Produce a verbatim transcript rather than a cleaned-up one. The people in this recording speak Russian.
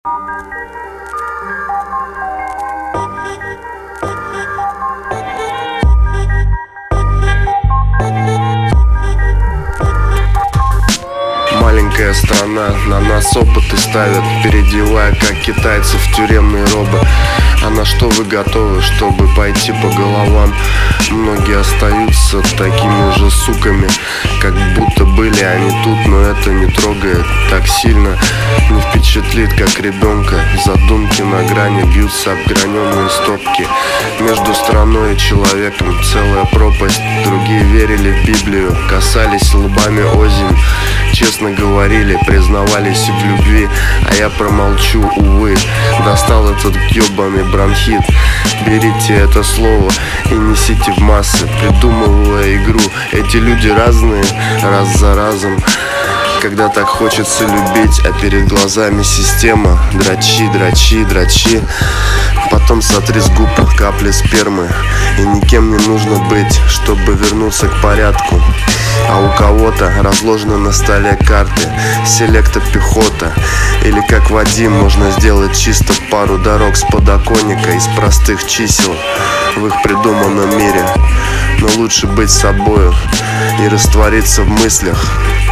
Маленькая страна, на нас опыты ставят, переодевая, как китайцев, в тюремные робы. А на что вы готовы, чтобы пойти по головам? Многие остаются такими же суками, как будто были они тут, но это не трогает так сильно, не впечатлит, как ребенка. Задумки на грани бьются об граненые стопки. Между страной и человеком целая пропасть. Другие верили в Библию, касались лбами озимь, честно говорили, признавались в любви, а я промолчу, увы. Достал этот ёбаный бронхит. Берите это слово и несите в массы, придумывая игру. Эти люди разные, раз за разом. Когда так хочется любить, а перед глазами система. Дрочи, дрочи, дрочи. Потом сотри с губ капли спермы. И никем не нужно быть, чтобы вернуться к порядку. А у кого-то разложены на столе карты, селекта пехота. Или как Вадим можно сделать чисто пару дорог с подоконника из простых чисел в их придуманном мире. Но лучше быть собою и раствориться в мыслях.